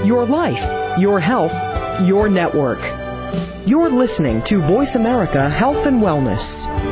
Your life, your health, your network. You're listening to Voice America Health and Wellness.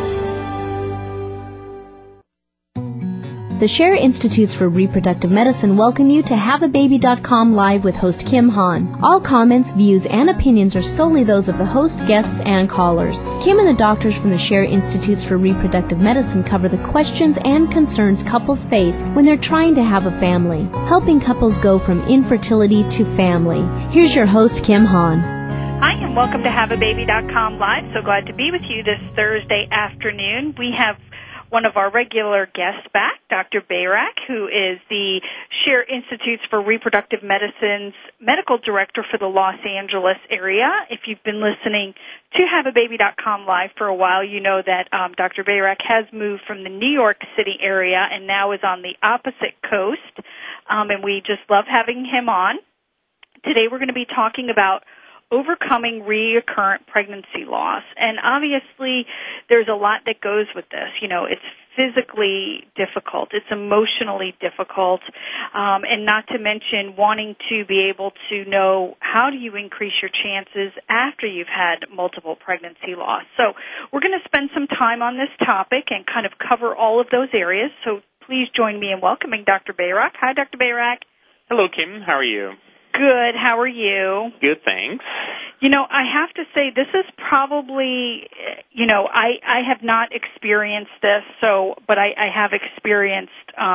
The Share Institutes for Reproductive Medicine welcome you to HaveABaby.com Live with host Kim Hahn. All comments, views, and opinions are solely those of the host, guests, and callers. Kim and the doctors from the Share Institutes for Reproductive Medicine cover the questions and concerns couples face when they're trying to have a family, helping couples go from infertility to family. Here's your host, Kim Hahn. Hi, and welcome to HaveABaby.com Live. So glad to be with you this Thursday afternoon. We have one of our regular guests back, Dr. Bayrak, who is the Share Institutes for Reproductive Medicine's medical director for the Los Angeles area. If you've been listening to HaveABaby.com Live for a while, you know that Dr. Bayrak has moved from the New York City area and now is on the opposite coast, and we just love having him on. Today we're going to be talking about overcoming recurrent pregnancy loss. And obviously, there's a lot that goes with this. You know, it's physically difficult. It's emotionally difficult. And not to mention wanting to be able to know how do you increase your chances after you've had multiple pregnancy loss. So we're going to spend some time on this topic and kind of cover all of those areas. So please join me in welcoming Dr. Bayrak. Hi, Dr. Bayrak. Hello, Kim. How are you? Good. How are you? Good, thanks. You know, I have to say this is probably, you know, I have not experienced this, but I have experienced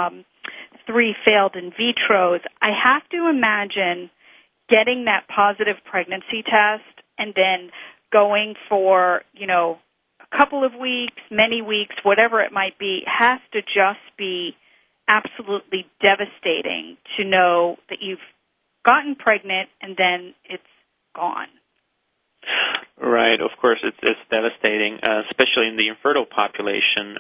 3 failed in vitros. I have to imagine getting that positive pregnancy test and then going for, you know, a couple of weeks, many weeks, whatever it might be, has to just be absolutely devastating to know that you've gotten pregnant and then it's gone. Right, of course, it's devastating, especially in the infertile population.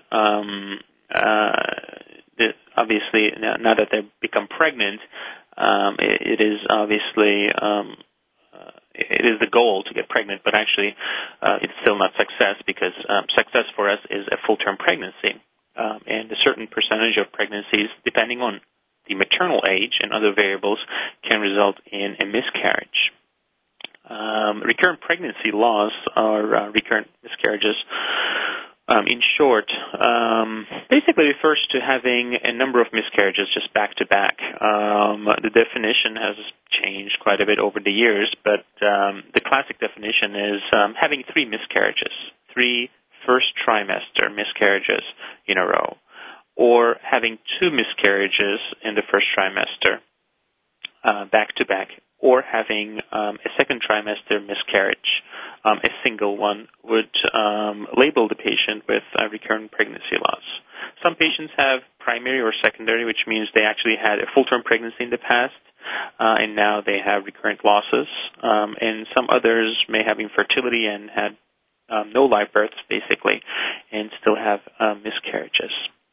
Obviously, now that they've become pregnant, it is obviously it is the goal to get pregnant, but actually it's still not success because success for us is a full-term pregnancy, and a certain percentage of pregnancies, depending on the maternal age and other variables, can result in a miscarriage. Recurrent pregnancy loss or recurrent miscarriages, in short, basically refers to having a number of miscarriages just back-to-back. The definition has changed quite a bit over the years, but the classic definition is having 3 miscarriages, 3 first trimester miscarriages in a row, or having 2 miscarriages in the first trimester back-to-back, or having a second trimester miscarriage. A single one would label the patient with recurrent pregnancy loss. Some patients have primary or secondary, which means they actually had a full-term pregnancy in the past, and now they have recurrent losses. And some others may have infertility and had no live births, basically, and still have miscarriages.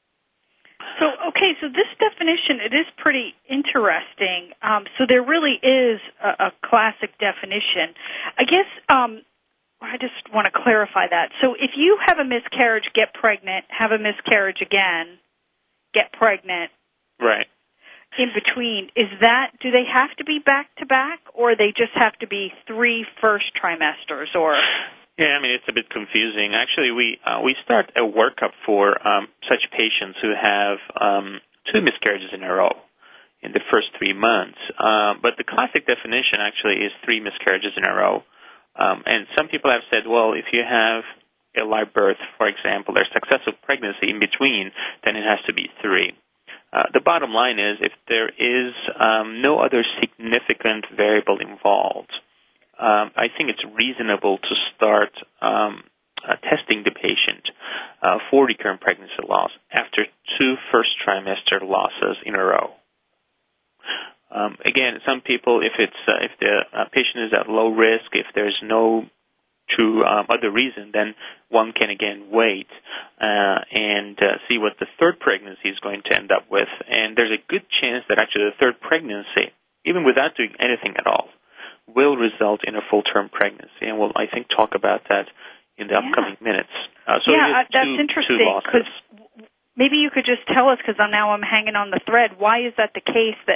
So this definition, it is pretty interesting. So there really is a classic definition. I guess I just want to clarify that. So if you have a miscarriage, get pregnant, have a miscarriage again, get pregnant. Right. In between, do they have to be back-to-back, or they just have to be 3 first trimesters, or? Yeah, I mean, it's a bit confusing. Actually, we start a workup for such patients who have 2 miscarriages in a row in the first 3 months. But the classic definition actually is 3 miscarriages in a row. And some people have said, well, if you have a live birth, for example, or successive pregnancy in between, then it has to be 3. The bottom line is if there is no other significant variable involved, I think it's reasonable to start testing the patient for recurrent pregnancy loss after 2 first trimester losses in a row. Again, some people, if the patient is at low risk, if there's no true other reason, then one can again wait and see what the third pregnancy is going to end up with. And there's a good chance that actually the third pregnancy, even without doing anything at all, will result in a full-term pregnancy. And we'll, I think, talk about that in the upcoming minutes. That's interesting, because maybe you could just tell us, because now I'm hanging on the thread, why is that the case that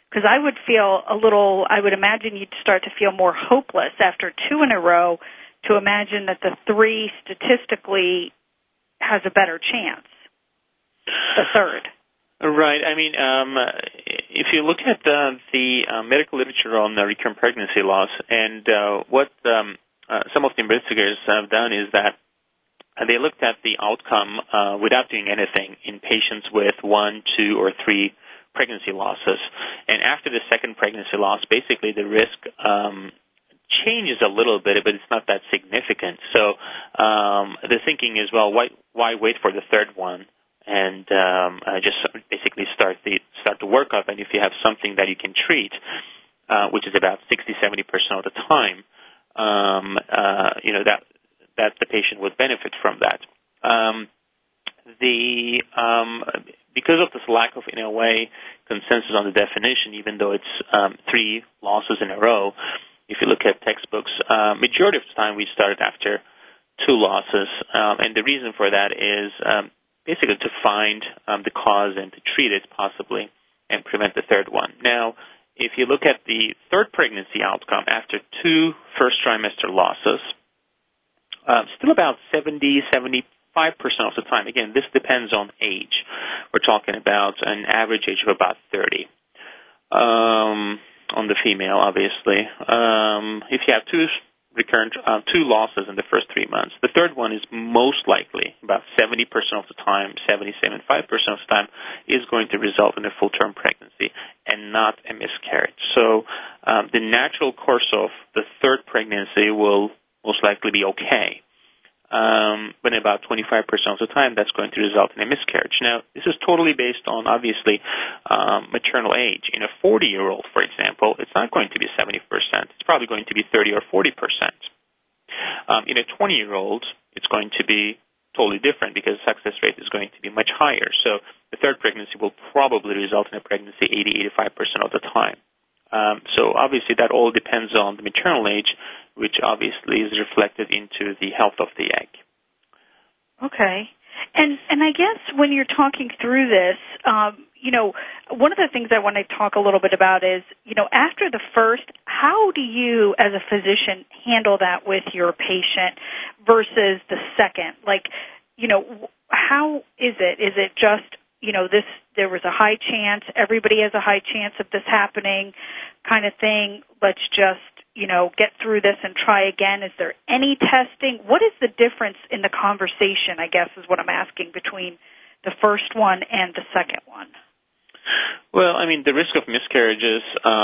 Because I would feel I would imagine you'd start to feel more hopeless after 2 in a row to imagine that the 3 statistically has a better chance, the third. Right. I mean, if you look at the medical literature on recurrent pregnancy loss, and what some of the investigators have done is that they looked at the outcome without doing anything in patients with 1, 2, or 3 pregnancy losses. And after the second pregnancy loss, basically the risk changes a little bit, but it's not that significant. So the thinking is, well, why wait for the third one and just basically start the workup? And if you have something that you can treat, which is about 60-70% of the time, that the patient would benefit from that. Because of this lack of, in a way, consensus on the definition, even though it's 3 losses in a row, if you look at textbooks, majority of the time we started after 2 losses, and the reason for that is basically to find the cause and to treat it possibly and prevent the third one. Now, if you look at the third pregnancy outcome after 2 first trimester losses, still about 70-75% of the time. Again, this depends on age. We're talking about an average age of about 30 on the female, obviously. If you have 2 losses in the first 3 months, the third one is most likely, about 70% of the time, 70-75% of the time, is going to result in a full-term pregnancy and not a miscarriage. So the natural course of the third pregnancy will most likely be okay. But about 25% of the time, that's going to result in a miscarriage. Now, this is totally based on, obviously, maternal age. In a 40-year-old, for example, it's not going to be 70%. It's probably going to be 30 or 40%. In a 20-year-old, it's going to be totally different because the success rate is going to be much higher. So the third pregnancy will probably result in a pregnancy 80-85% of the time. So obviously that all depends on the maternal age, which obviously is reflected into the health of the egg. Okay. And I guess when you're talking through this, one of the things I want to talk a little bit about is, after the first, how do you as a physician handle that with your patient versus the second? Like, how is it? Is it just, there was a high chance, everybody has a high chance of this happening kind of thing, let's just, get through this and try again? Is there any testing? What is the difference in the conversation, I guess, is what I'm asking, between the first one and the second one? Well, I mean, the risk of miscarriages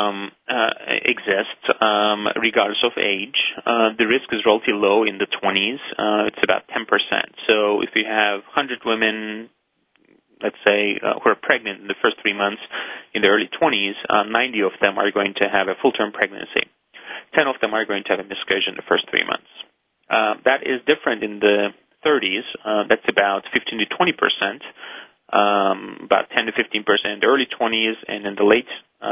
exists regardless of age. The risk is relatively low in the 20s. It's about 10%. So if you have 100 women, let's say, who are pregnant in the first 3 months in the early 20s, 90 of them are going to have a full-term pregnancy. 10 of them are going to have a miscarriage in the first 3 months. That is different in the 30s. That's about 15 to 20%, about 10 to 15% in the early 20s, and in the late,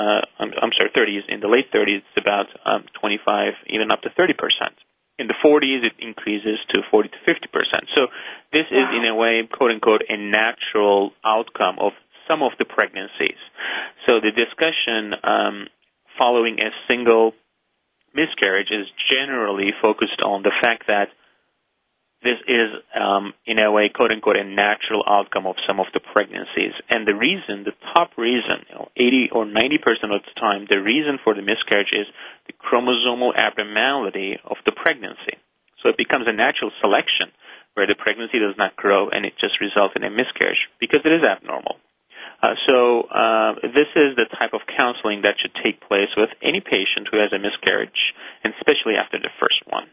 30s. In the late 30s, it's about 25, even up to 30%. In the 40s, it increases to 40 to 50%. So this is, in a way, quote-unquote, a natural outcome of some of the pregnancies. So the discussion following a single miscarriage is generally focused on the fact that this is, in a way, quote-unquote, a natural outcome of some of the pregnancies. And the reason, the top reason, 80 or 90% of the time, the reason for the miscarriage is the chromosomal abnormality of the pregnancy. So it becomes a natural selection where the pregnancy does not grow and it just results in a miscarriage because it is abnormal. So this is the type of counseling that should take place with any patient who has a miscarriage, and especially after the first one.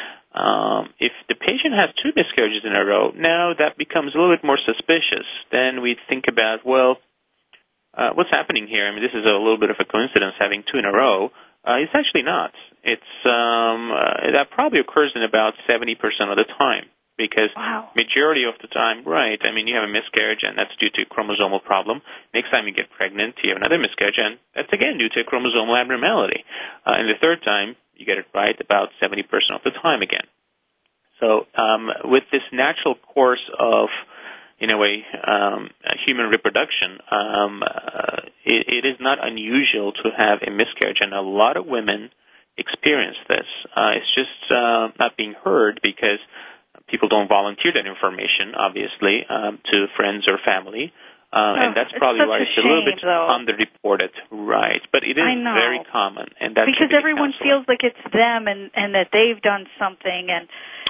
If the patient has 2 miscarriages in a row, now that becomes a little bit more suspicious. Then we think about, what's happening here? I mean, this is a little bit of a coincidence having 2 in a row. It's actually not. It's that probably occurs in about 70% of the time. Because majority of the time, right, I mean, you have a miscarriage, and that's due to a chromosomal problem. Next time you get pregnant, you have another miscarriage, and that's, again, due to a chromosomal abnormality. And the third time, you get it right about 70% of the time again. So with this natural course of, in a way, human reproduction, it is not unusual to have a miscarriage, and a lot of women experience this. It's just not being heard because people don't volunteer that information, obviously, to friends or family. And that's probably why it's a little bit underreported, right? But it is very common, and that's because everyone feels like it's them and that they've done something, and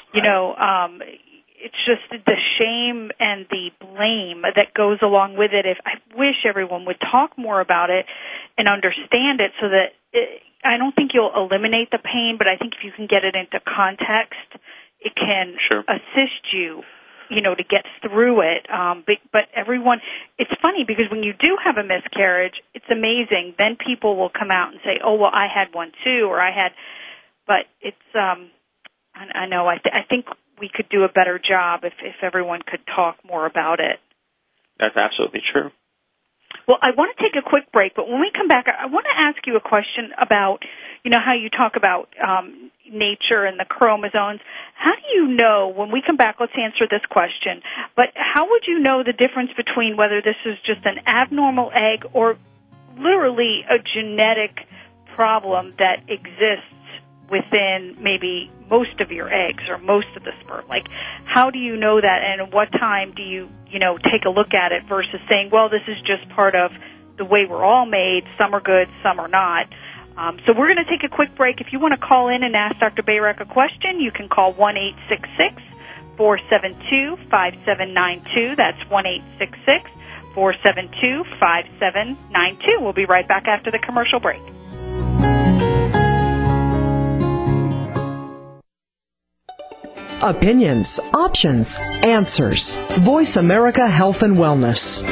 it's just the shame and the blame that goes along with it. I wish everyone would talk more about it and understand it, so that I don't think you'll eliminate the pain, but I think if you can get it into context, it can assist you. To get through it. But everyone, it's funny because when you do have a miscarriage, it's amazing. Then people will come out and say, oh, well, I had one too, but it's, I know, I think we could do a better job if everyone could talk more about it. That's absolutely true. Well, I want to take a quick break, but when we come back, I want to ask you a question about, how you talk about nature and the chromosomes. How do you know, when we come back, let's answer this question, but how would you know the difference between whether this is just an abnormal egg or literally a genetic problem that exists within maybe most of your eggs or most of the sperm? Like, how do you know that, and at what time do you take a look at it versus saying, well, this is just part of the way we're all made, some are good, some are not. So we're going to take a quick break. If you want to call in and ask Dr. Bayrak a question, you can call 1-866-472-5792. That's 1-866-472-5792. We'll be right back after the commercial break. Opinions, options, answers. Voice America Health and Wellness.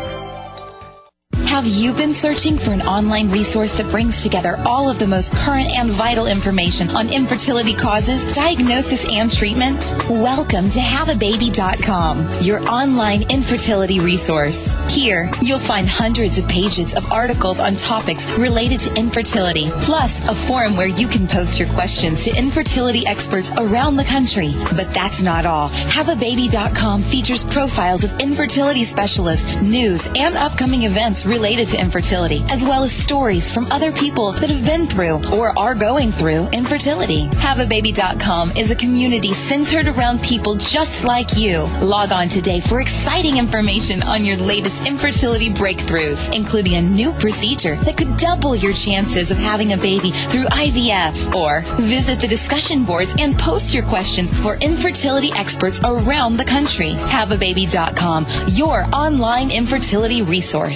Have you been searching for an online resource that brings together all of the most current and vital information on infertility causes, diagnosis, and treatment? Welcome to HaveABaby.com, your online infertility resource. Here, you'll find hundreds of pages of articles on topics related to infertility, plus a forum where you can post your questions to infertility experts around the country. But that's not all. HaveABaby.com features profiles of infertility specialists, news, and upcoming events related to infertility, as well as stories from other people that have been through or are going through infertility. HaveABaby.com is a community centered around people just like you. Log on today for exciting information on your latest infertility breakthroughs, including a new procedure that could double your chances of having a baby through IVF. Or visit the discussion boards and post your questions for infertility experts around the country. HaveABaby.com, your online infertility resource.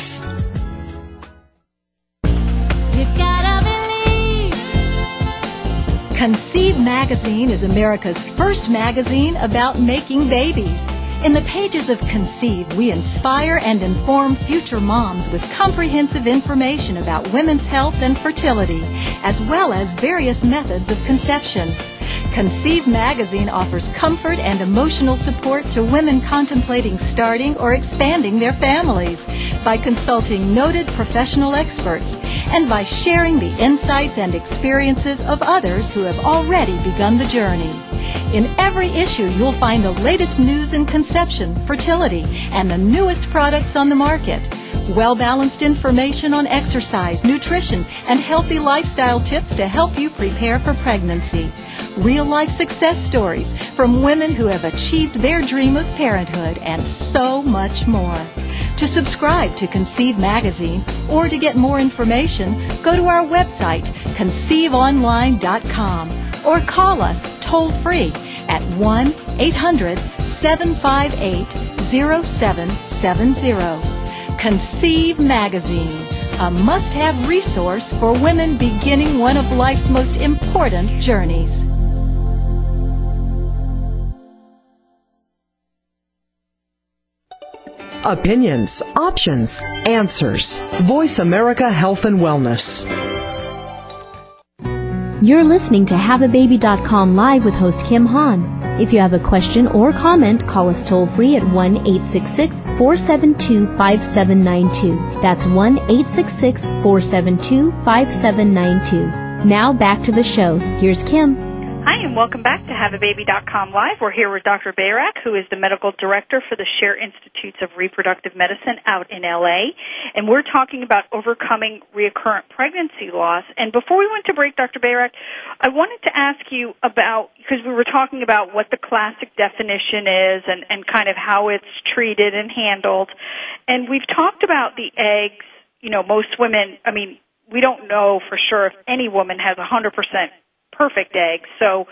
Conceive Magazine is America's first magazine about making babies. In the pages of Conceive, we inspire and inform future moms with comprehensive information about women's health and fertility, as well as various methods of conception. Conceive Magazine offers comfort and emotional support to women contemplating starting or expanding their families by consulting noted professional experts and by sharing the insights and experiences of others who have already begun the journey. In every issue, you'll find the latest news in conception, fertility, and the newest products on the market. Well-balanced information on exercise, nutrition, and healthy lifestyle tips to help you prepare for pregnancy. Real-life success stories from women who have achieved their dream of parenthood, and so much more. To subscribe to Conceive Magazine or to get more information, go to our website, conceiveonline.com, or call us toll-free at 1-800-758-0770. Conceive Magazine, a must-have resource for women beginning one of life's most important journeys. Opinions, options, answers. Voice America Health and Wellness. You're listening to HaveABaby.com Live with host Kim Hahn. If you have a question or comment, call us toll-free at 1-866-472-5792. That's 1-866-472-5792. Now back to the show. Here's Kim. Hi, and welcome back to HaveABaby.com Live. We're here with Dr. Bayrak, who is the medical director for the Share Institutes of Reproductive Medicine out in L.A., and we're talking about overcoming recurrent pregnancy loss. And before we went to break, Dr. Bayrak, I wanted to ask you about, because we were talking about what the classic definition is and kind of how it's treated and handled, and we've talked about the eggs. You know, most women, I mean, we don't know for sure if any woman has 100% perfect eggs. So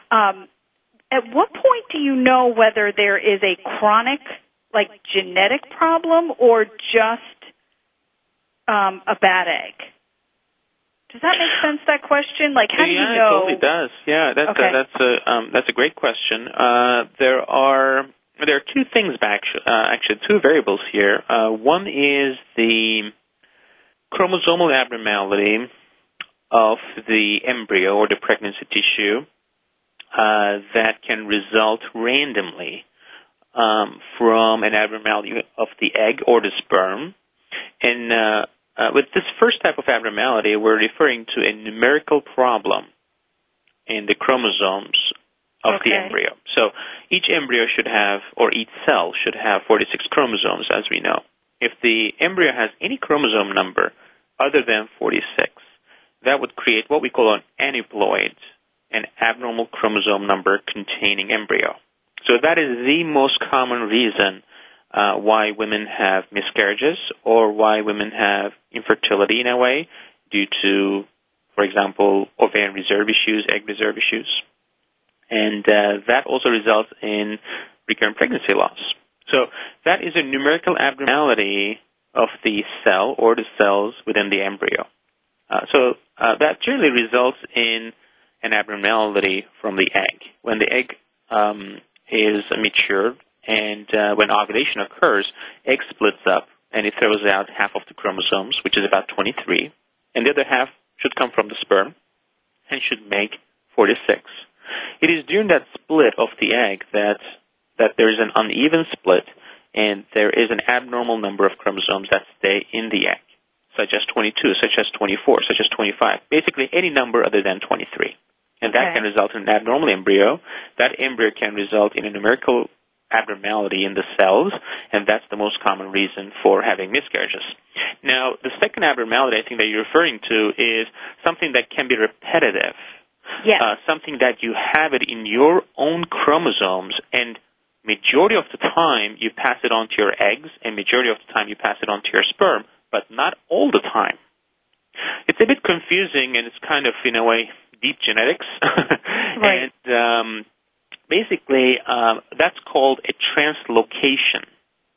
at what point do you know whether there is a chronic, like, genetic problem or just a bad egg? Does that make sense, that question? Like, how do you know? Yeah, it totally does. Yeah, that's a great question. There are two things, actually, two variables here. One is the chromosomal abnormality of the embryo or the pregnancy tissue that can result randomly from an abnormality of the egg or the sperm. And with this first type of abnormality, we're referring to a numerical problem in the chromosomes of the embryo. So each embryo should have, or each cell should have 46 chromosomes, as we know. If the embryo has any chromosome number other than 46, that would create what we call an aneuploid, an abnormal chromosome number containing embryo. So that is the most common reason why women have miscarriages or why women have infertility in a way due to, for example, ovarian reserve issues, egg reserve issues. And that also results in recurrent pregnancy loss. So that is a numerical abnormality of the cell or the cells within the embryo. So that generally results in an abnormality from the egg. When the egg is matured and when ovulation occurs, egg splits up and it throws out half of the chromosomes, which is about 23, and the other half should come from the sperm and should make 46. It is during that split of the egg that there is an uneven split and there is an abnormal number of chromosomes that stay in the egg, such as 22, such as 24, such as 25, basically any number other than 23. And that can result in an abnormal embryo. That embryo can result in a numerical abnormality in the cells, and that's the most common reason for having miscarriages. Now, the second abnormality I think that you're referring to is something that can be repetitive, something that you have it in your own chromosomes, and majority of the time you pass it on to your eggs, and majority of the time you pass it on to your sperm, but not all the time. It's a bit confusing, and it's kind of, in a way, deep genetics. Right. And basically, that's called a translocation.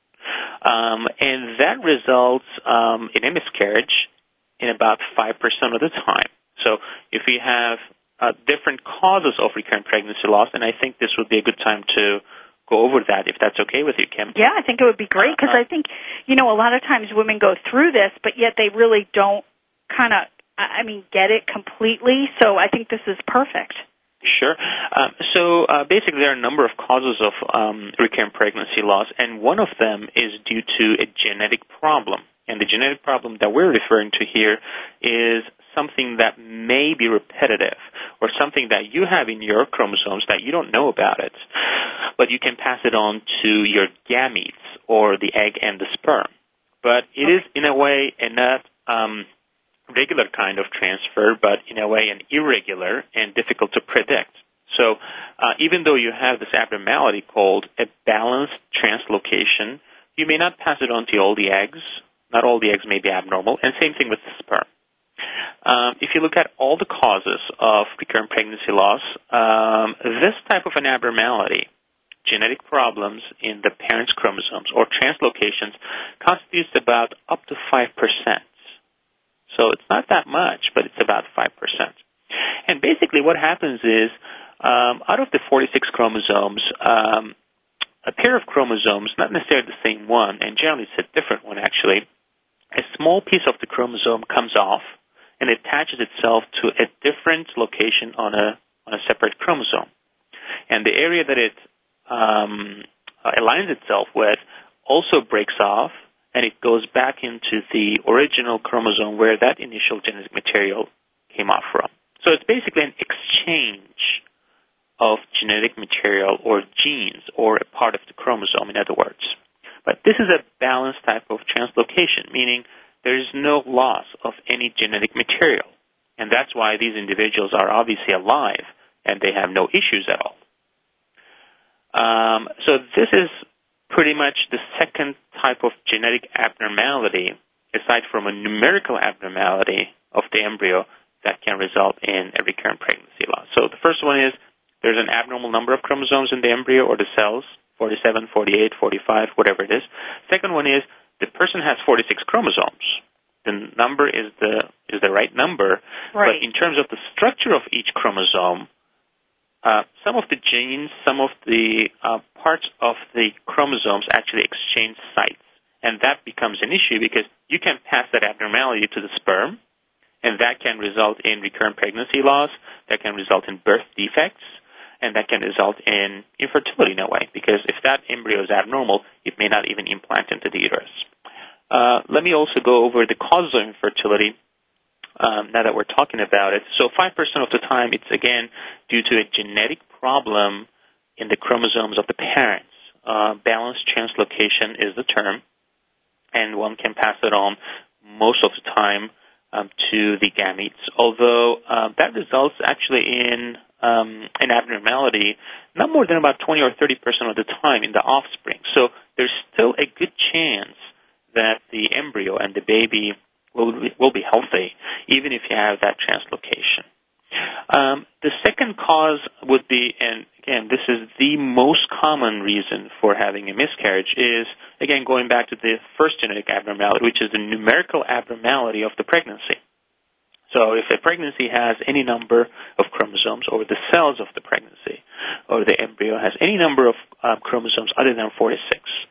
And that results in a miscarriage in about 5% of the time. So if we have different causes of recurrent pregnancy loss, and I think this would be a good time to go over that, if that's okay with you, Kim. Yeah, I think it would be great, because I think, you know, a lot of times women go through this, but yet they really don't get it completely. So I think this is perfect. Sure. So basically there are a number of causes of recurrent pregnancy loss, and one of them is due to a genetic problem. And the genetic problem that we're referring to here is something that may be repetitive or something that you have in your chromosomes that you don't know about it, but you can pass it on to your gametes or the egg and the sperm. But it is, in a way, a not regular kind of transfer, but in a way an irregular and difficult to predict. So even though you have this abnormality called a balanced translocation, you may not pass it on to all the eggs. Not all the eggs may be abnormal, and same thing with the sperm. If you look at all the causes of recurrent pregnancy loss, this type of an abnormality, genetic problems in the parent's chromosomes or translocations, constitutes about up to 5%. So it's not that much, but it's about 5%. And basically what happens is, out of the 46 chromosomes, a pair of chromosomes, not necessarily the same one, and generally it's a different one actually, a small piece of the chromosome comes off and attaches itself to a different location on a separate chromosome. And the area that it aligns itself with also breaks off, and it goes back into the original chromosome where that initial genetic material came off from. So it's basically an exchange genetic material or genes or a part of the chromosome, in other words. But this is a balanced type of translocation, meaning there is no loss of any genetic material. And that's why these individuals are obviously alive and they have no issues at all. So this is pretty much the second type of genetic abnormality, aside from a numerical abnormality of the embryo, that can result in a recurrent pregnancy loss. So the first one is there's an abnormal number of chromosomes in the embryo or the cells, 47, 48, 45, whatever it is. Second one is the person has 46 chromosomes. The number is the right number, right. But in terms of the structure of each chromosome, some of the genes, some of the parts of the chromosomes actually exchange sites, and that becomes an issue because you can pass that abnormality to the sperm, and that can result in recurrent pregnancy loss, that can result in birth defects, and that can result in infertility in a way, because if that embryo is abnormal, it may not even implant into the uterus. Let me also go over the causes of infertility now that we're talking about it. So 5% of the time, it's, again, due to a genetic problem in the chromosomes of the parents. Balanced translocation is the term, and one can pass it on most of the time to the gametes, although that results actually in an abnormality not more than about 20 or 30% of the time in the offspring. So there's still a good chance that the embryo and the baby will be healthy, even if you have that translocation. The second cause would be, and again, this is the most common reason for having a miscarriage, is, again, going back to the first genetic abnormality, which is the numerical abnormality of the pregnancy. So if a pregnancy has any number of chromosomes, or the cells of the pregnancy, or the embryo has any number of chromosomes other than 46,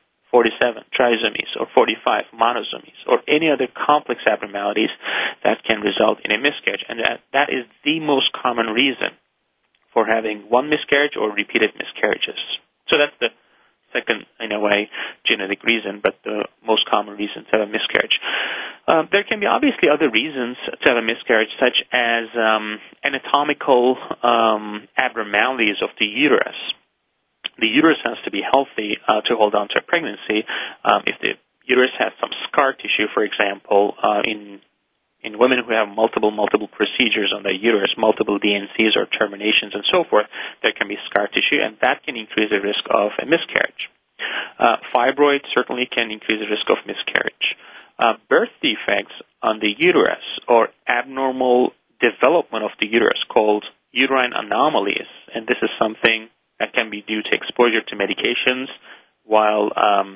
47 trisomies, or 45 monosomies, or any other complex abnormalities, that can result in a miscarriage. And that is the most common reason for having one miscarriage or repeated miscarriages. So that's the second, in a way, genetic reason, but the most common reason to have a miscarriage. There can be obviously other reasons to have a miscarriage, such as anatomical abnormalities of the uterus. The uterus has to be healthy to hold on to a pregnancy. If the uterus has some scar tissue, for example, in women who have multiple procedures on the uterus, multiple DNCs or terminations and so forth, there can be scar tissue, and that can increase the risk of a miscarriage. Fibroids certainly can increase the risk of miscarriage. Birth defects on the uterus or abnormal development of the uterus called uterine anomalies, and this is something that can be due to exposure to medications while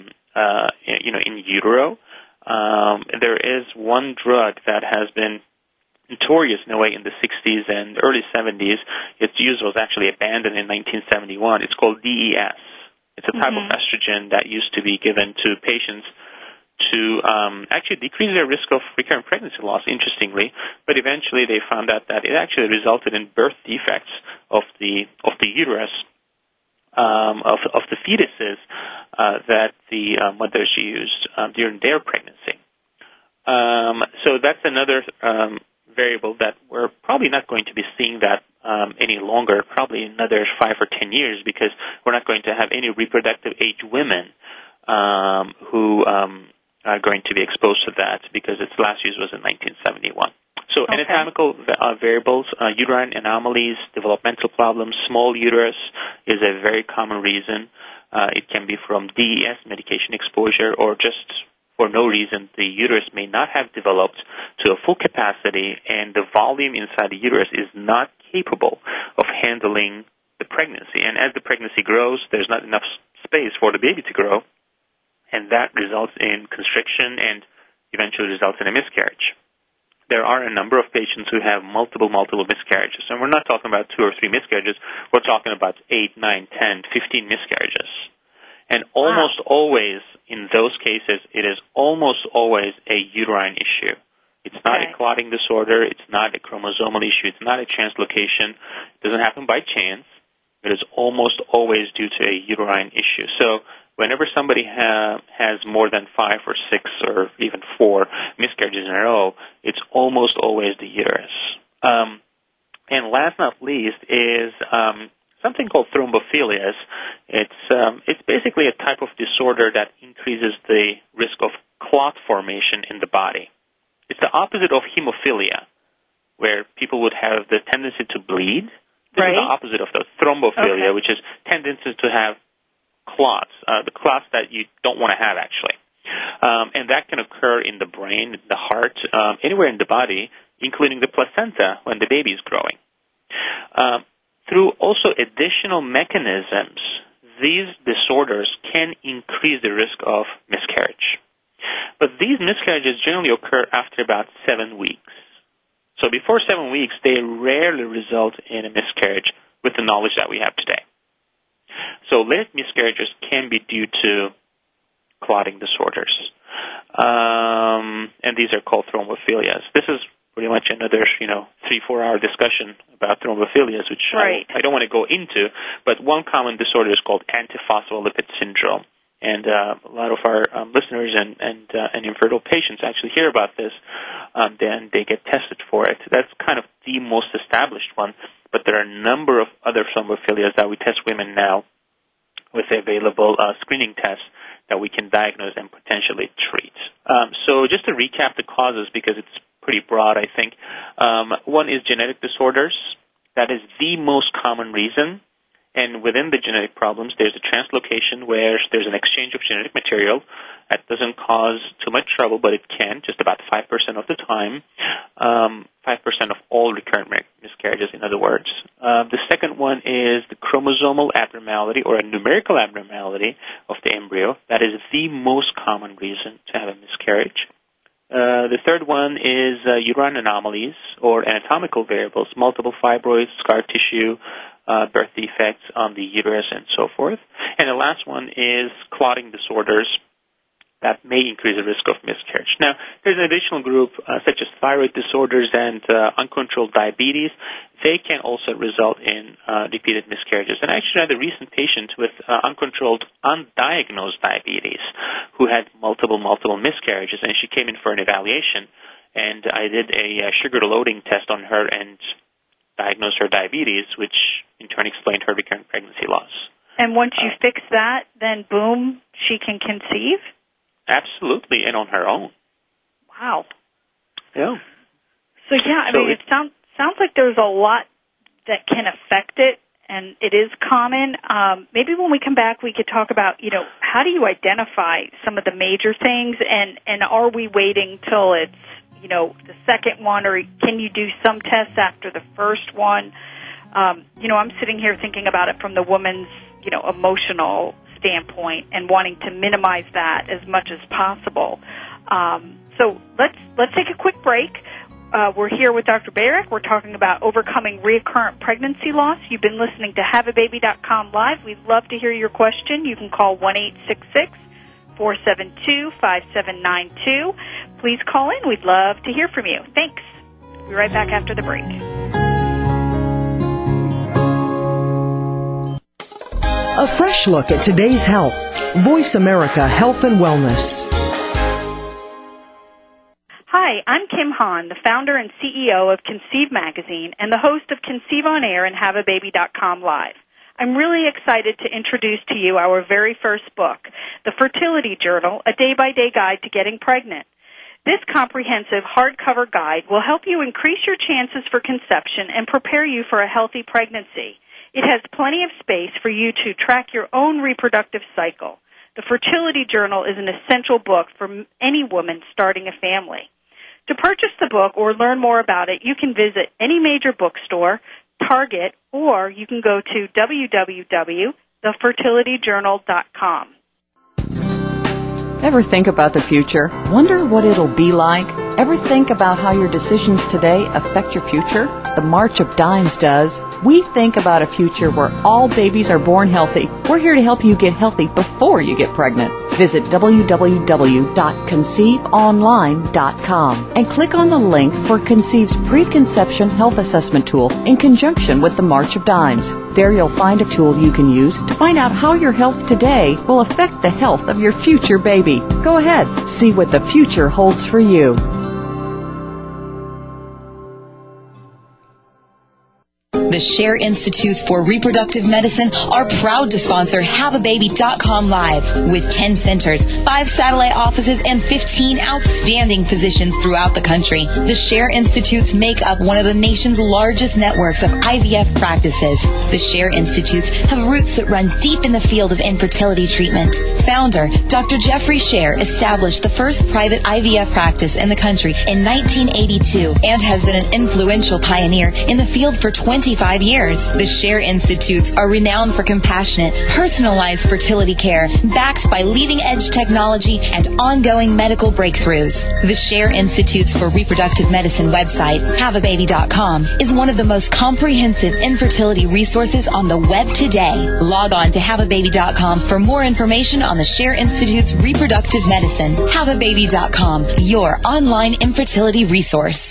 in utero. There is one drug that has been notorious in a way in the 60s and early 70s. Its use was actually abandoned in 1971. It's called DES. It's a type of estrogen that used to be given to patients to actually decrease their risk of recurrent pregnancy loss, interestingly, but eventually they found out that it actually resulted in birth defects of the uterus, of the fetuses that the mothers used during their pregnancy. So that's another variable that we're probably not going to be seeing that any longer, probably another 5 or 10 years, because we're not going to have any reproductive age women who are going to be exposed to that, because its last use was in 1971. So anatomical variables, uterine anomalies, developmental problems, small uterus is a very common reason. It can be from DES medication exposure, or just for no reason the uterus may not have developed to a full capacity, and the volume inside the uterus is not capable of handling the pregnancy. And as the pregnancy grows, there's not enough space for the baby to grow, and that results in constriction and eventually results in a miscarriage. There are a number of patients who have multiple miscarriages. And we're not talking about 2 or 3 miscarriages. We're talking about 8, 9, 10, 15 miscarriages. And almost always, in those cases, it is almost always a uterine issue. It's not a clotting disorder. It's not a chromosomal issue. It's not a translocation. It doesn't happen by chance. It is almost always due to a uterine issue. So whenever somebody has more than 5 or 6 or even 4 miscarriages in a row, it's almost always the uterus. And last but not least is something called thrombophilias. It's basically a type of disorder that increases the risk of clot formation in the body. It's the opposite of hemophilia, where people would have the tendency to bleed. This is the opposite of the thrombophilia, which is tendency to have clots, the clots that you don't want to have, actually. And that can occur in the brain, the heart, anywhere in the body, including the placenta when the baby is growing. Through also additional mechanisms, these disorders can increase the risk of miscarriage. But these miscarriages generally occur after about 7 weeks. So before 7 weeks, they rarely result in a miscarriage with the knowledge that we have today. So late miscarriages can be due to clotting disorders. And these are called thrombophilias. This is pretty much another, 3-4 hour discussion about thrombophilias, which I don't want to go into. But one common disorder is called antiphospholipid syndrome. And a lot of our listeners and infertile patients actually hear about this, then they get tested for it. That's kind of the most established one, but there are a number of other thrombophilias that we test women now with available screening tests that we can diagnose and potentially treat. So just to recap the causes, because it's pretty broad, I think. One is genetic disorders. That is the most common reason. And within the genetic problems, there's a translocation where there's an exchange of genetic material that doesn't cause too much trouble, but it can, just about 5% of the time, 5% of all recurrent miscarriages, in other words. The second one is the chromosomal abnormality or a numerical abnormality of the embryo. That is the most common reason to have a miscarriage. The third one is uterine anomalies or anatomical variables, multiple fibroids, scar tissue, birth defects on the uterus, and so forth. And the last one is clotting disorders that may increase the risk of miscarriage. Now, there's an additional group such as thyroid disorders and uncontrolled diabetes. They can also result in repeated miscarriages. And actually, I had a recent patient with uncontrolled, undiagnosed diabetes who had multiple miscarriages, and she came in for an evaluation, and I did a sugar-loading test on her and diagnosed her diabetes, which in turn explained her recurrent pregnancy loss. And once you fix that, then boom, she can conceive? Absolutely, and on her own. Wow. Yeah. So, it sounds like there's a lot that can affect it, and it is common. Maybe when we come back, we could talk about, how do you identify some of the major things, and are we waiting till it's, the second one, or can you do some tests after the first one? I'm sitting here thinking about it from the woman's, emotional standpoint and wanting to minimize that as much as possible. So let's take a quick break. We're here with Dr. Bayrak. We're talking about overcoming recurrent pregnancy loss. You've been listening to HaveABaby.com Live. We'd love to hear your question. You can call 1-866-472-5792. Please call in. We'd love to hear from you. Thanks. We'll be right back after the break. A fresh look at today's health. Voice America Health and Wellness. Hi, I'm Kim Hahn, the founder and CEO of Conceive Magazine and the host of Conceive on Air and HaveABaby.com Live. I'm really excited to introduce to you our very first book, The Fertility Journal, a day-by-day guide to getting pregnant. This comprehensive hardcover guide will help you increase your chances for conception and prepare you for a healthy pregnancy. It has plenty of space for you to track your own reproductive cycle. The Fertility Journal is an essential book for any woman starting a family. To purchase the book or learn more about it, you can visit any major bookstore, Target, or you can go to www.thefertilityjournal.com. Ever think about the future? Wonder what it'll be like? Ever think about how your decisions today affect your future? The March of Dimes does. We think about a future where all babies are born healthy. We're here to help you get healthy before you get pregnant. Visit www.conceiveonline.com and click on the link for Conceive's Preconception Health Assessment Tool in conjunction with the March of Dimes. There you'll find a tool you can use to find out how your health today will affect the health of your future baby. Go ahead, see what the future holds for you. The Share Institutes for Reproductive Medicine are proud to sponsor HaveABaby.com Live with 10 centers, 5 satellite offices, and 15 outstanding physicians throughout the country. The Share Institutes make up one of the nation's largest networks of IVF practices. The Share Institutes have roots that run deep in the field of infertility treatment. Founder Dr. Jeffrey Share established the first private IVF practice in the country in 1982 and has been an influential pioneer in the field for 25 years. The Share Institutes are renowned for compassionate, personalized fertility care, backed by leading-edge technology and ongoing medical breakthroughs. The Share Institutes for Reproductive Medicine website, HaveABaby.com, is one of the most comprehensive infertility resources on the web today. Log on to HaveABaby.com for more information on the Share Institute's reproductive medicine. HaveABaby.com, your online infertility resource.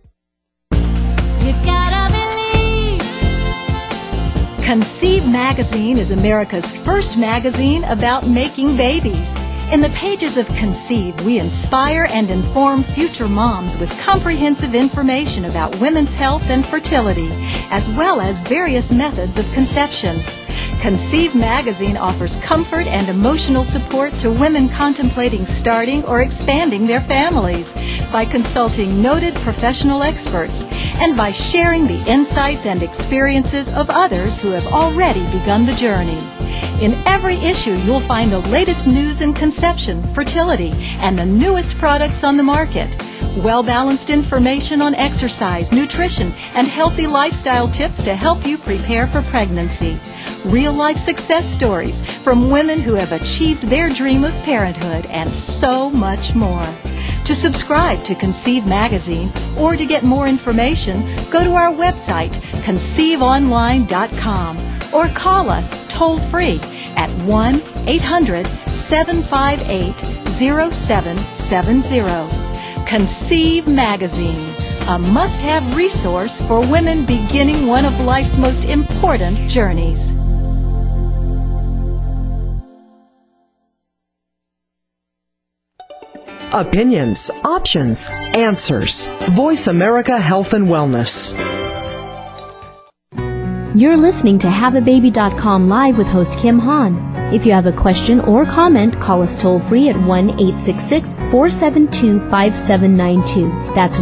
Conceive Magazine is America's first magazine about making babies. In the pages of Conceive, we inspire and inform future moms with comprehensive information about women's health and fertility, as well as various methods of conception. Conceive Magazine offers comfort and emotional support to women contemplating starting or expanding their families by consulting noted professional experts and by sharing the insights and experiences of others who have already begun the journey. In every issue, you'll find the latest news in conception, fertility, and the newest products on the market. Well-balanced information on exercise, nutrition, and healthy lifestyle tips to help you prepare for pregnancy. Real-life success stories from women who have achieved their dream of parenthood, and so much more. To subscribe to Conceive Magazine or to get more information, go to our website, conceiveonline.com, or call us toll-free at 1-800-758-0770. Conceive Magazine, a must-have resource for women beginning one of life's most important journeys. Opinions, options, answers. Voice America Health and Wellness. You're listening to HaveABaby.com Live with host Kim Hahn. If you have a question or comment, call us toll-free at 1-866-472-5792. That's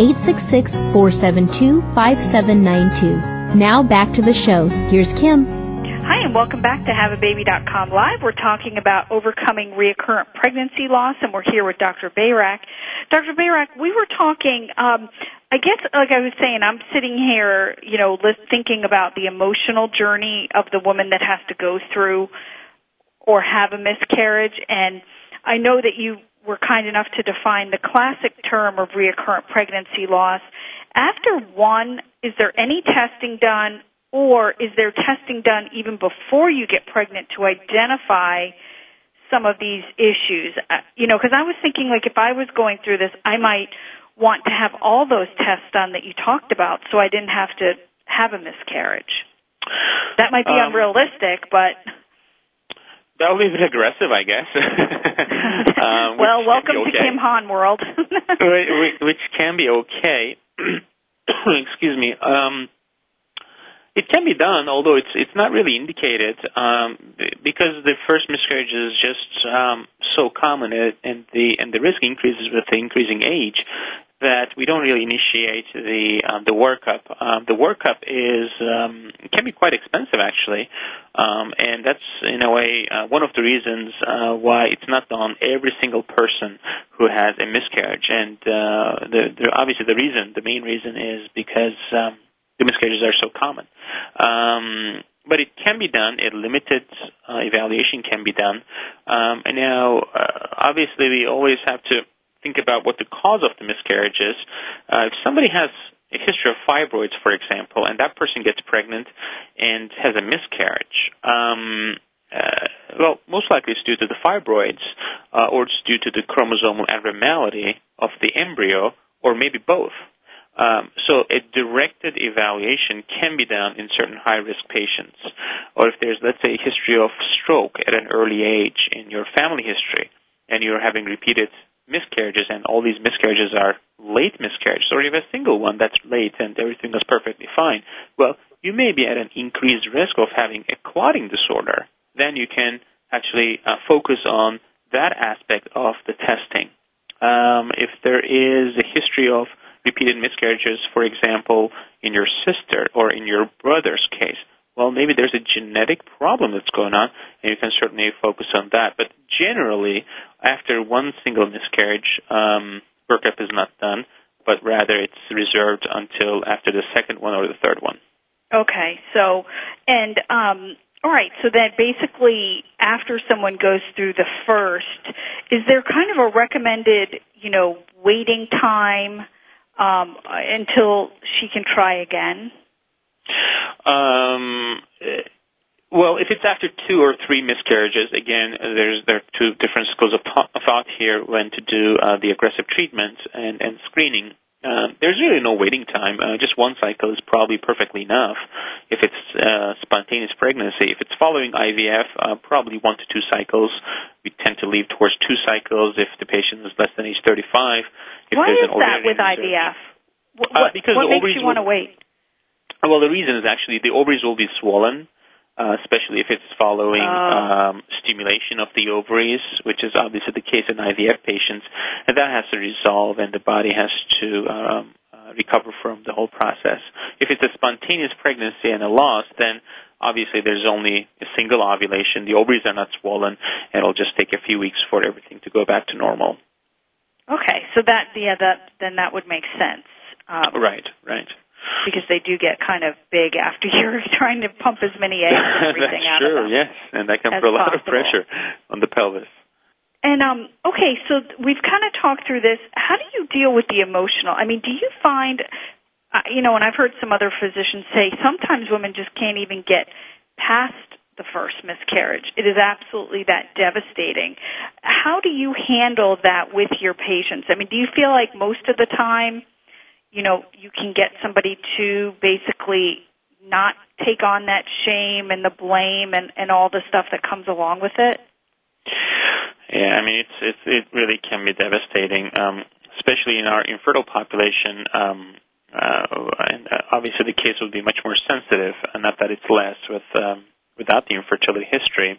1-866-472-5792. Now back to the show. Here's Kim. Hi, and welcome back to HaveABaby.com Live. We're talking about overcoming recurrent pregnancy loss, and we're here with Dr. Bayrak. Dr. Bayrak, we were talking, I guess, like I was saying, I'm sitting here, thinking about the emotional journey of the woman that has to go through or have a miscarriage, and I know that you were kind enough to define the classic term of recurrent pregnancy loss. After one, is there any testing done, or is there testing done even before you get pregnant to identify some of these issues? Because I was thinking, like, if I was going through this, I might want to have all those tests done that you talked about so I didn't have to have a miscarriage. That might be unrealistic, but... That would be a bit aggressive, I guess. Well, welcome to Kim Hahn world. Which can be okay. Excuse me. It can be done, although it's not really indicated because the first miscarriage is just so common, and the risk increases with the increasing age that we don't really initiate the workup. The workup can be quite expensive actually, and that's in a way one of the reasons why it's not done every single person who has a miscarriage. And obviously the main reason is because the miscarriages are so common. But it can be done. A limited evaluation can be done. And now, obviously, we always have to think about what the cause of the miscarriage is. If somebody has a history of fibroids, for example, and that person gets pregnant and has a miscarriage, well, most likely it's due to the fibroids or it's due to the chromosomal abnormality of the embryo, or maybe both. So a directed evaluation can be done in certain high-risk patients. Or if there's, let's say, a history of stroke at an early age in your family history, and you're having repeated miscarriages, and all these miscarriages are late miscarriages, or you have a single one that's late and everything is perfectly fine, well, you may be at an increased risk of having a clotting disorder. Then you can actually focus on that aspect of the testing. If there is a history of repeated miscarriages, for example, in your sister or in your brother's case, well, maybe there's a genetic problem that's going on, and you can certainly focus on that. But generally, after one single miscarriage, workup is not done, but rather it's reserved until after the second one or the third one. Okay. So, and all right. So then, basically, after someone goes through the first, is there kind of a recommended, waiting time until she can try again? Well, if it's after 2 or 3 miscarriages, again, there are 2 different schools of thought here when to do the aggressive treatment and screening. There's really no waiting time. Just 1 cycle is probably perfectly enough. If it's spontaneous pregnancy, if it's following IVF, probably 1 to 2 cycles. We tend to leave towards 2 cycles if the patient is less than age 35. Why is that with IVF? Because what makes you want to wait? Well, the reason is actually the ovaries will be swollen, especially if it's following stimulation of the ovaries, which is obviously the case in IVF patients, and that has to resolve, and the body has to recover from the whole process. If it's a spontaneous pregnancy and a loss, then obviously there's only a single ovulation. The ovaries are not swollen, and it'll just take a few weeks for everything to go back to normal. Okay, so that would make sense. Right. Because they do get kind of big after you're trying to pump as many eggs and everything out of them. Sure, yes, and that can put a lot of pressure on the pelvis. And, okay, so we've kind of talked through this. How do you deal with the emotional? I mean, do you find, and I've heard some other physicians say sometimes women just can't even get past the first miscarriage. It is absolutely that devastating. How do you handle that with your patients? I mean, do you feel like most of the time, you can get somebody to basically not take on that shame and the blame and all the stuff that comes along with it? Yeah, I mean, it really can be devastating, especially in our infertile population. And obviously, the case would be much more sensitive, not that it's less without the infertility history.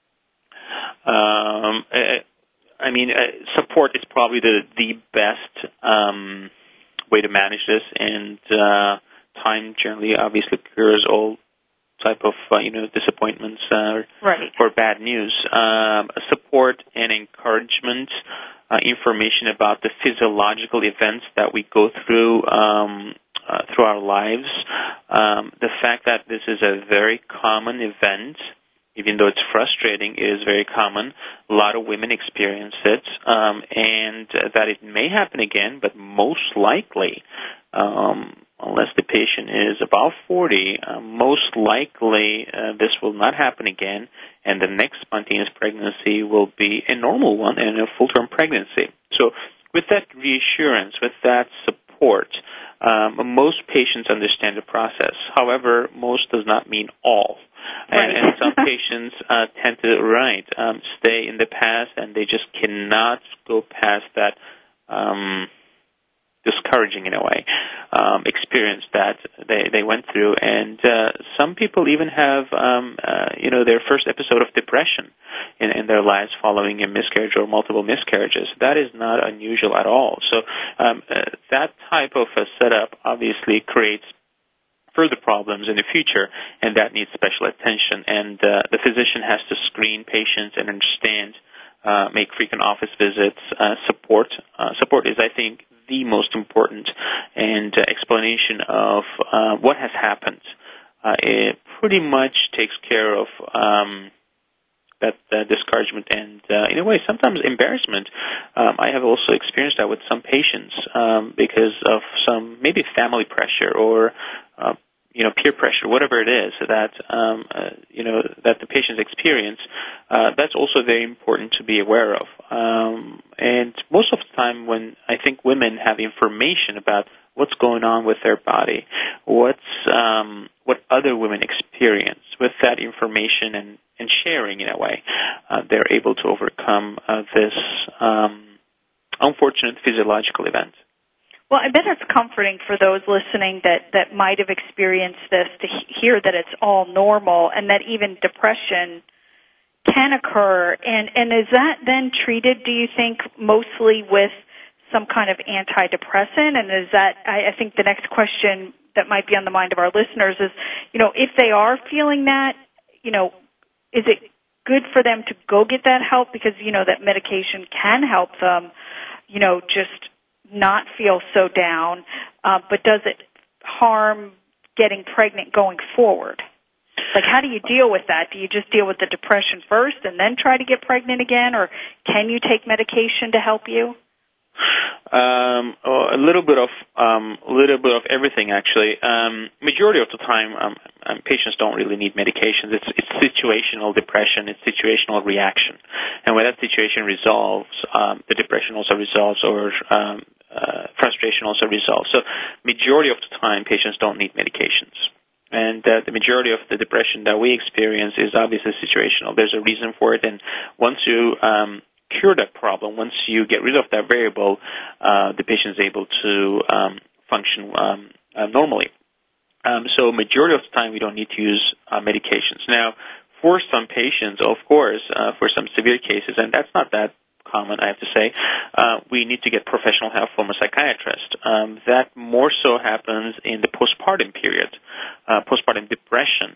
I mean, support is probably the best way to manage this, and time generally obviously cures all type of disappointments or bad news. Support and encouragement, information about the physiological events that we go through our lives. The fact that this is a very common event, even though it's frustrating, it is very common. A lot of women experience it, and that it may happen again, but most likely, unless the patient is above 40, most likely this will not happen again, and the next spontaneous pregnancy will be a normal one and a full-term pregnancy. So with that reassurance, with that support, most patients understand the process. However, most does not mean all. Right. And some patients tend to stay in the past, and they just cannot go past that discouraging, in a way, experience that they went through. And some people even have their first episode of depression in their lives following a miscarriage or multiple miscarriages. That is not unusual at all. So that type of a setup obviously creates further problems in the future, and that needs special attention. And the physician has to screen patients and understand, make frequent office visits, support. Support is, I think, the most important, and explanation of what has happened. It pretty much takes care of that discouragement and, in a way, sometimes embarrassment. I have also experienced that with some patients because of some maybe family pressure or peer pressure, whatever it is that that the patients experience. That's also very important to be aware of. And most of the time, when I think women have information about what's going on with their body, what other women experience, with that information and sharing in a way, they're able to overcome this unfortunate physiological event. Well, I bet it's comforting for those listening that might have experienced this to hear that it's all normal and that even depression can occur. And is that then treated, do you think, mostly with some kind of antidepressant? And is that, I think the next question that might be on the mind of our listeners is, if they are feeling that, is it good for them to go get that help because, that medication can help them, just not feel so down, but does it harm getting pregnant going forward? Like, how do you deal with that? Do you just deal with the depression first and then try to get pregnant again, or can you take medication to help you? A little bit of everything, actually. Majority of the time, patients don't really need medications. It's situational depression. It's situational reaction, and when that situation resolves, the depression also resolves, or frustration also resolves. So, majority of the time, patients don't need medications. And the majority of the depression that we experience is obviously situational. There's a reason for it, and once you cure that problem, once you get rid of that variable, the patient is able to function normally. So majority of the time, we don't need to use medications. Now, for some patients, of course, for some severe cases, and that's not that common, I have to say, we need to get professional help from a psychiatrist. That more so happens in the postpartum period. Postpartum depression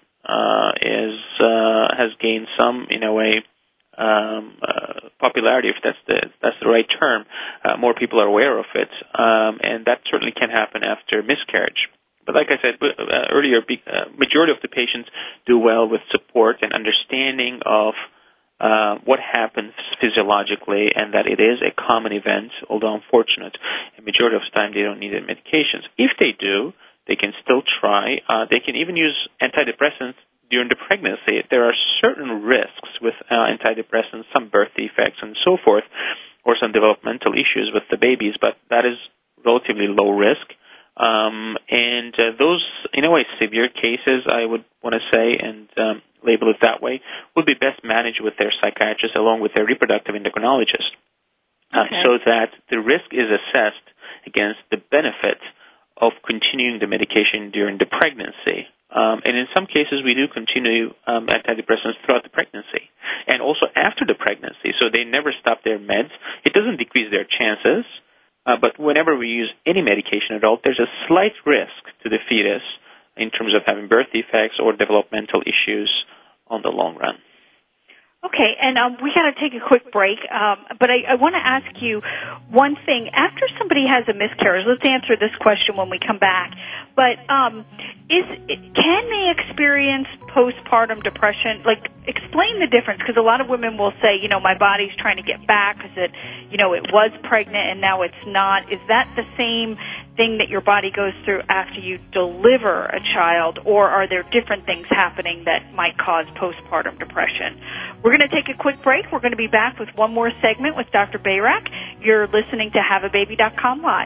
has gained some, in a way, popularity, if that's the right term. More people are aware of it, and that certainly can happen after miscarriage. But like I said earlier, majority of the patients do well with support and understanding of what happens physiologically, and that it is a common event, although unfortunate. And majority of the time, they don't need any medications. If they do, they can still try. They can even use antidepressants during the pregnancy. There are certain risks with antidepressants, some birth defects and so forth, or some developmental issues with the babies, but that is relatively low risk. And those, in a way, severe cases, I would want to say, and label it that way, would be best managed with their psychiatrist along with their reproductive endocrinologist, so that the risk is assessed against the benefit of continuing the medication during the pregnancy. And in some cases, we do continue antidepressants throughout the pregnancy and also after the pregnancy, so they never stop their meds. It doesn't decrease their chances, but whenever we use any medication at all, there's a slight risk to the fetus in terms of having birth defects or developmental issues on the long run. Okay, and we got to take a quick break, but I want to ask you one thing. After somebody has a miscarriage, let's answer this question when we come back, but can they experience postpartum depression? Like, explain the difference, because a lot of women will say, my body's trying to get back because it was pregnant and now it's not. Is that the same thing that your body goes through after you deliver a child, or are there different things happening that might cause postpartum depression? We're going to take a quick break. We're going to be back with one more segment with Dr. Bayrak. You're listening to HaveABaby.com Live.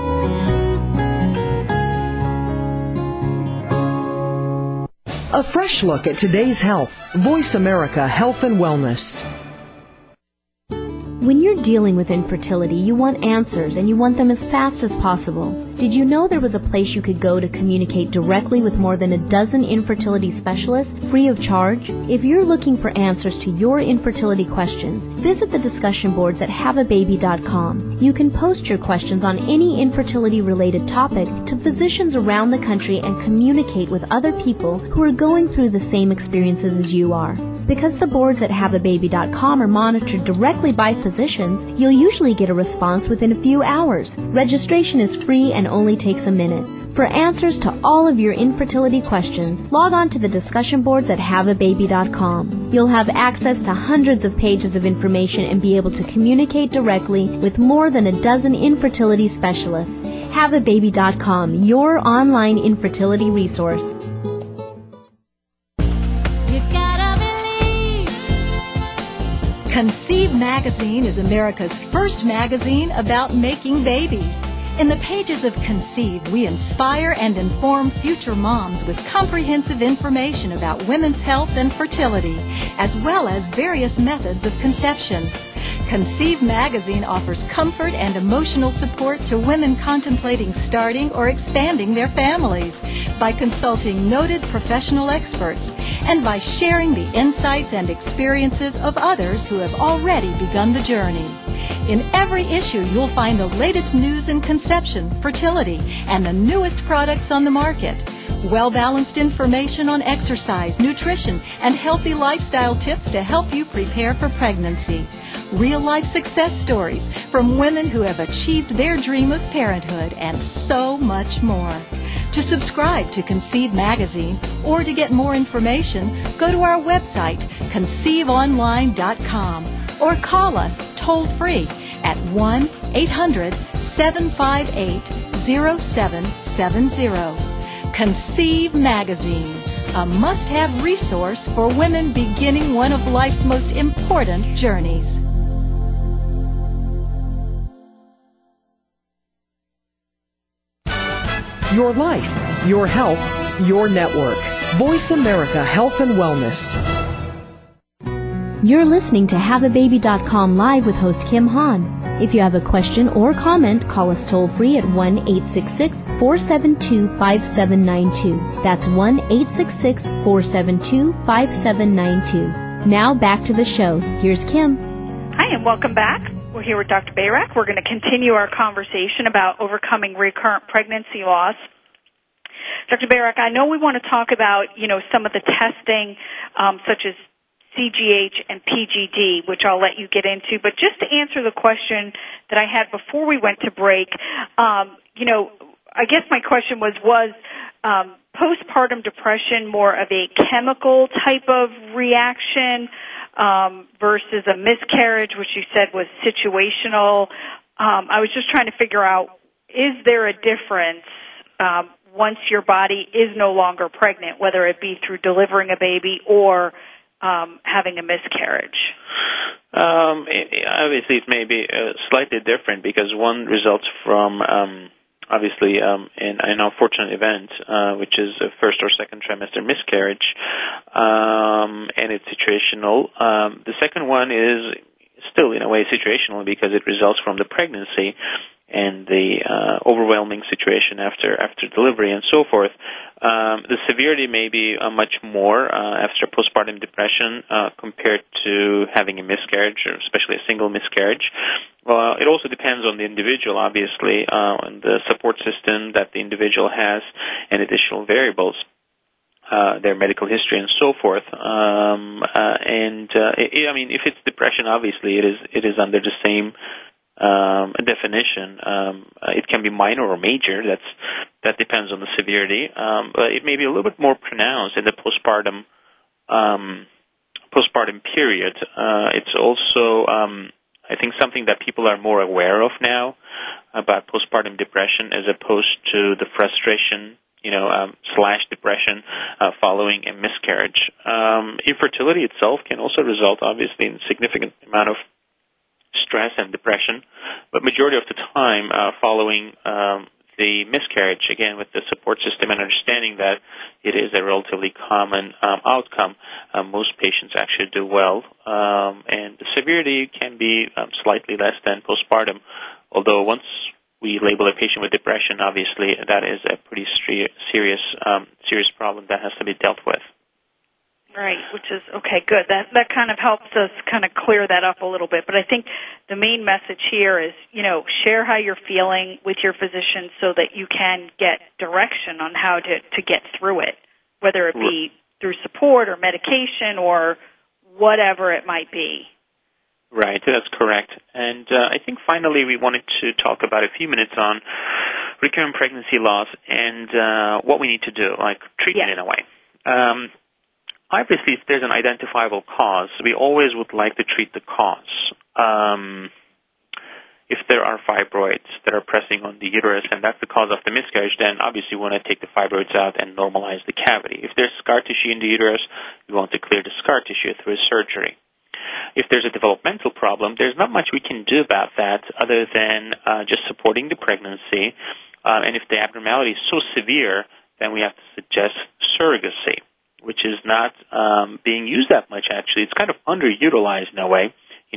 A fresh look at today's health. Voice America Health and Wellness. When you're dealing with infertility, you want answers, and you want them as fast as possible. Did you know there was a place you could go to communicate directly with more than a dozen infertility specialists, free of charge? If you're looking for answers to your infertility questions, visit the discussion boards at HaveABaby.com. You can post your questions on any infertility-related topic to physicians around the country and communicate with other people who are going through the same experiences as you are. Because the boards at HaveABaby.com are monitored directly by physicians, you'll usually get a response within a few hours. Registration is free and only takes a minute. For answers to all of your infertility questions, log on to the discussion boards at HaveABaby.com. You'll have access to hundreds of pages of information and be able to communicate directly with more than a dozen infertility specialists. HaveABaby.com, your online infertility resource. Conceive Magazine is America's first magazine about making babies. In the pages of Conceive, we inspire and inform future moms with comprehensive information about women's health and fertility, as well as various methods of conception. Conceive Magazine offers comfort and emotional support to women contemplating starting or expanding their families by consulting noted professional experts and by sharing the insights and experiences of others who have already begun the journey. In every issue, you'll find the latest news in conception, fertility, and the newest products on the market. Well-balanced information on exercise, nutrition, and healthy lifestyle tips to help you prepare for pregnancy. Real-life success stories from women who have achieved their dream of parenthood, and so much more. To subscribe to Conceive Magazine or to get more information, go to our website, conceiveonline.com, or call us toll-free at 1-800-758-0770. Conceive Magazine, a must-have resource for women beginning one of life's most important journeys. Your life, your health, your network. Voice America Health and Wellness. You're listening to HaveABaby.com Live with host Kim Hahn. If you have a question or comment, call us toll-free at 1-866-472-5792. That's 1-866-472-5792. Now back to the show. Here's Kim. Hi, and welcome back. We're here with Dr. Bayrak. We're going to continue our conversation about overcoming recurrent pregnancy loss. Dr. Bayrak, I know we want to talk about, some of the testing, such as CGH and PGD, which I'll let you get into. But just to answer the question that I had before we went to break, I guess my question was postpartum depression more of a chemical type of reaction versus a miscarriage, which you said was situational? I was just trying to figure out, is there a difference once your body is no longer pregnant, whether it be through delivering a baby or having a miscarriage? Obviously, it may be slightly different because one results from obviously an unfortunate event, which is a first or second trimester miscarriage, and it's situational. The second one is still in a way situational because it results from the pregnancy and the overwhelming situation after delivery and so forth. The severity may be much more after postpartum depression compared to having a miscarriage, or especially a single miscarriage. It also depends on the individual, obviously, on the support system that the individual has and additional variables, their medical history and so forth. If it's depression, obviously it is under the same definition. It can be minor or major. That depends on the severity. But it may be a little bit more pronounced in the postpartum period. It's also, I think, something that people are more aware of now about postpartum depression as opposed to the frustration, / depression following a miscarriage. Infertility itself can also result, obviously, in a significant amount of stress and depression, but majority of the time following the miscarriage, again, with the support system and understanding that it is a relatively common outcome, most patients actually do well, and the severity can be slightly less than postpartum, although once we label a patient with depression, obviously that is a pretty serious problem that has to be dealt with. Right, which is, okay, good. That kind of helps us kind of clear that up a little bit. But I think the main message here is, share how you're feeling with your physician so that you can get direction on how to get through it, whether it be through support or medication or whatever it might be. Right, that's correct. And I think finally we wanted to talk about a few minutes on recurrent pregnancy loss and what we need to do, like treatment in a way. Obviously, if there's an identifiable cause, we always would like to treat the cause. If there are fibroids that are pressing on the uterus and that's the cause of the miscarriage, then obviously we want to take the fibroids out and normalize the cavity. If there's scar tissue in the uterus, we want to clear the scar tissue through surgery. If there's a developmental problem, there's not much we can do about that other than just supporting the pregnancy. And if the abnormality is so severe, then we have to suggest surrogacy, which is not being used that much, actually. It's kind of underutilized in a way in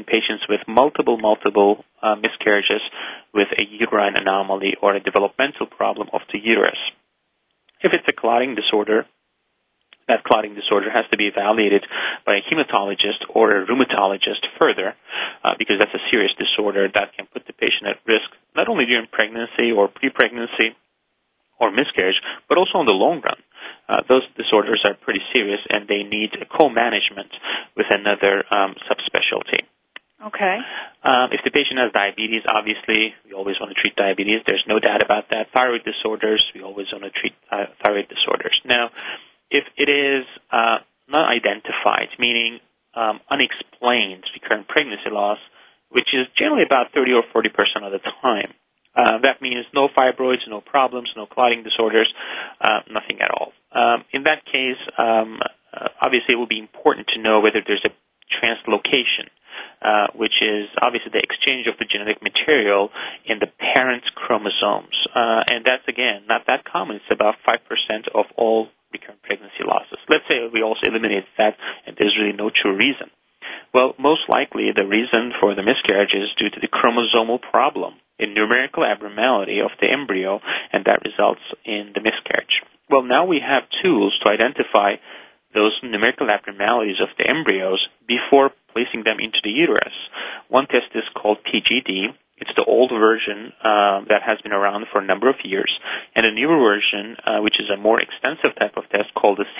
in patients with multiple miscarriages with a uterine anomaly or a developmental problem of the uterus. If it's a clotting disorder, that clotting disorder has to be evaluated by a hematologist or a rheumatologist further, because that's a serious disorder that can put the patient at risk not only during pregnancy or pre-pregnancy or miscarriage, but also in the long run. Those disorders are pretty serious, and they need co-management with another subspecialty. Okay. If the patient has diabetes, obviously, we always want to treat diabetes. There's no doubt about that. Thyroid disorders, we always want to treat thyroid disorders. Now, if it is not identified, meaning unexplained recurrent pregnancy loss, which is generally about 30 or 40% of the time, that means no fibroids, no problems, no clotting disorders, nothing at all. In that case, obviously it will be important to know whether there's a translocation, which is obviously the exchange of the genetic material in the parent's chromosomes. And that's, again, not that common. It's about 5% of all recurrent pregnancy losses. Let's say we also eliminate that, and there's really no true reason. Well, most likely the reason for the miscarriage is due to the chromosomal problem, a numerical abnormality of the embryo, and that results in the miscarriage. Well, now we have tools to identify those numerical abnormalities of the embryos before placing them into the uterus. One test is called PGD. It's the old version that has been around for a number of years, and a newer version, which is a more extensive type of test, called the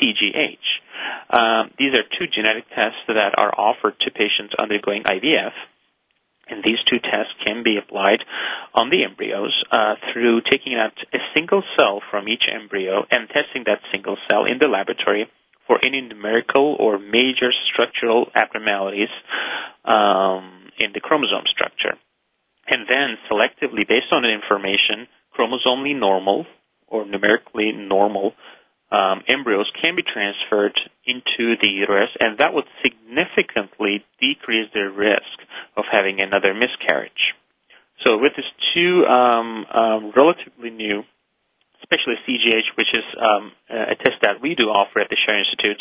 CGH. These are two genetic tests that are offered to patients undergoing IVF, and these two tests can be applied on the embryos through taking out a single cell from each embryo and testing that single cell in the laboratory for any numerical or major structural abnormalities in the chromosome structure. And then selectively, based on the information, chromosomally normal or numerically normal embryos can be transferred into the uterus, and that would significantly decrease the risk of having another miscarriage. So with these two relatively new, especially CGH, which is a test that we do offer at the Sher Institute,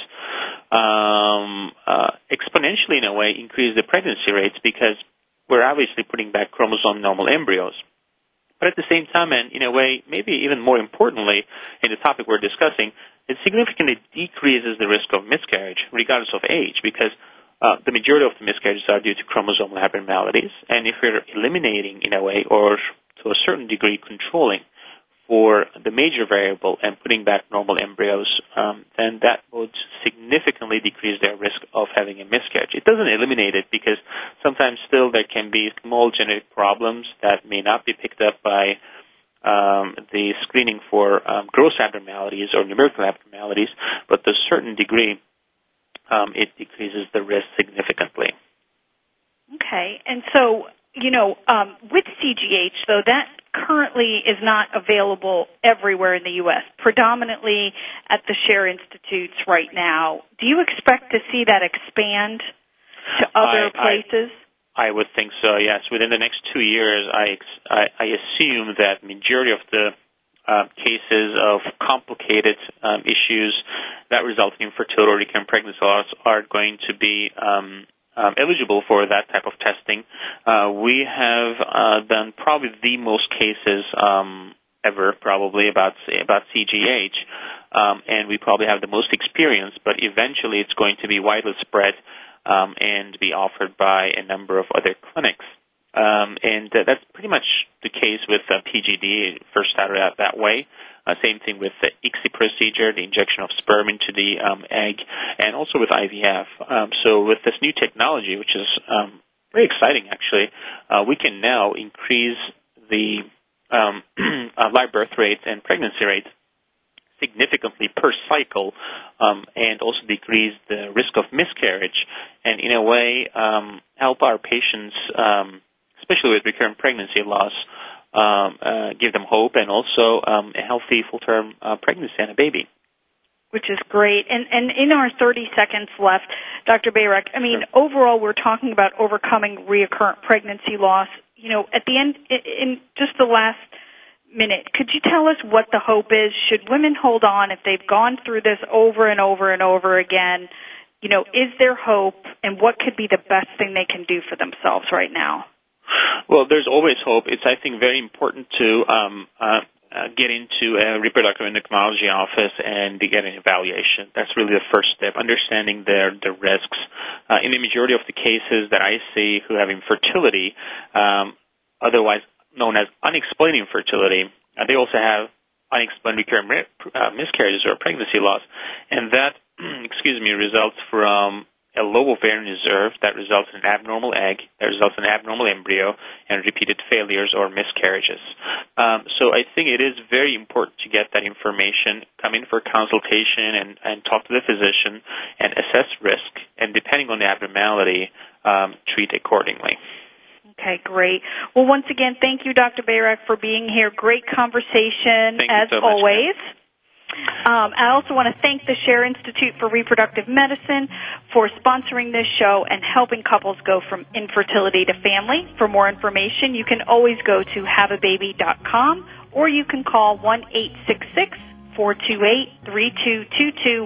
exponentially in a way increase the pregnancy rates because we're obviously putting back chromosome normal embryos. But at the same time, and in a way, maybe even more importantly, in the topic we're discussing, it significantly decreases the risk of miscarriage, regardless of age, because the majority of the miscarriages are due to chromosomal abnormalities. And if you're eliminating, in a way, or to a certain degree controlling for the major variable and putting back normal embryos, then that would significantly decrease their risk of having a miscarriage. It doesn't eliminate it because sometimes still there can be small genetic problems that may not be picked up by the screening for gross abnormalities or numerical abnormalities, but to a certain degree it decreases the risk significantly. Okay. And so, with CGH, though, that currently is not available everywhere in the U.S., predominantly at the Sher Institutes right now. Do you expect to see that expand to other places? I would think so, yes. Within the next 2 years, I assume that majority of the cases of complicated issues that result in infertility or recurrent pregnancy loss are going to be eligible for that type of testing. We have done probably the most cases ever, probably about CGH, and we probably have the most experience. But eventually, it's going to be widely spread and be offered by a number of other clinics. And that's pretty much the case with PGD. It first started out that way. Same thing with the ICSI procedure, the injection of sperm into the egg, and also with IVF. So with this new technology, which is very exciting actually, we can now increase the live birth rates and pregnancy rates significantly per cycle, and also decrease the risk of miscarriage, and in a way help our patients, especially with recurrent pregnancy loss, give them hope and also a healthy full-term pregnancy and a baby. Which is great. And in our 30 seconds left, Dr. Bayrak, overall we're talking about overcoming recurrent pregnancy loss. At the end, in just the last minute, could you tell us what the hope is? Should women hold on if they've gone through this over and over and over again is there hope, and what could be the best thing they can do for themselves right now? Well, there's always hope. It's, I think, very important to get into a reproductive endocrinology office and to get an evaluation. That's really the first step, understanding the risks. In the majority of the cases that I see who have infertility, otherwise known as unexplained infertility, they also have unexplained recurrent miscarriages or pregnancy loss, and that, results from a low ovarian reserve that results in an abnormal egg, that results in an abnormal embryo, and repeated failures or miscarriages. So I think it is very important to get that information, come in for consultation, and talk to the physician and assess risk, and depending on the abnormality, treat accordingly. Okay, great. Well, once again, thank you, Dr. Bayrak, for being here. Great conversation, as always. I also want to thank the Share Institute for Reproductive Medicine for sponsoring this show and helping couples go from infertility to family. For more information, you can always go to haveababy.com, or you can call 1-866-428-3222,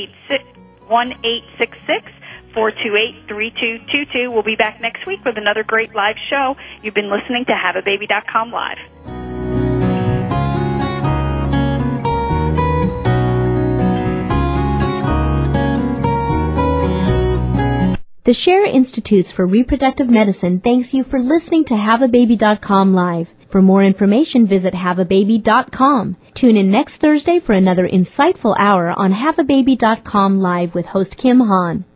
1-866-428-3222. We'll be back next week with another great live show. You've been listening to haveababy.com Live. The Share Institutes for Reproductive Medicine thanks you for listening to haveababy.com Live. For more information, visit haveababy.com. Tune in next Thursday for another insightful hour on haveababy.com Live with host Kim Hahn.